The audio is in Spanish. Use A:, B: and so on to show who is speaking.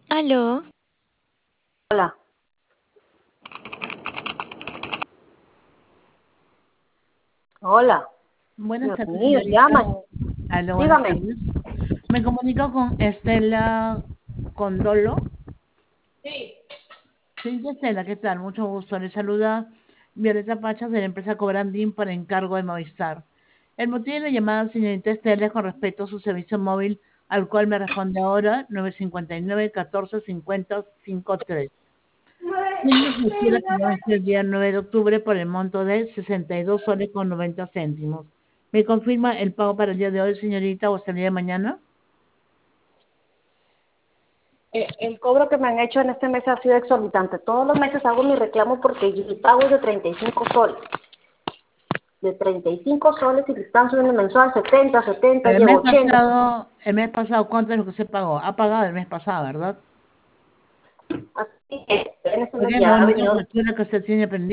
A: Aló,
B: Hola, hola,
C: Buenas
B: Dios
C: tardes,
B: mío,
C: señorita.
B: llaman,
C: Aló, buenas
B: dígame.
C: tardes. Me comunico con Estela Condolo.
B: Sí.
C: Señorita Estela, ¿qué tal? Mucho gusto. Le saluda Violeta Pachas de la empresa Cobrandín para encargo de Movistar. El motivo de la llamada, señorita Estela, es con respecto a su servicio móvil, al cual me responde ahora 959 14 50 53. Siendo que quiera pagar el día 9 de octubre por el monto de 62 soles con 90 céntimos. ¿Me confirma el pago para el día de hoy, señorita, o hasta el día de mañana?
B: El cobro que me han hecho en este mes ha sido exorbitante. Todos los meses hago mi reclamo porque el pago es de 35 soles. De 35 soles y le están subiendo mensual 70, 70,
C: El
B: llevo
C: mes
B: 80.
C: pasado, ¿cuánto es lo que se pagó? Ha pagado el mes pasado, ¿verdad?
B: Así que en este mes
C: Porque es la
B: ya ha
C: única
B: venido.
C: factura que usted tiene pendiente.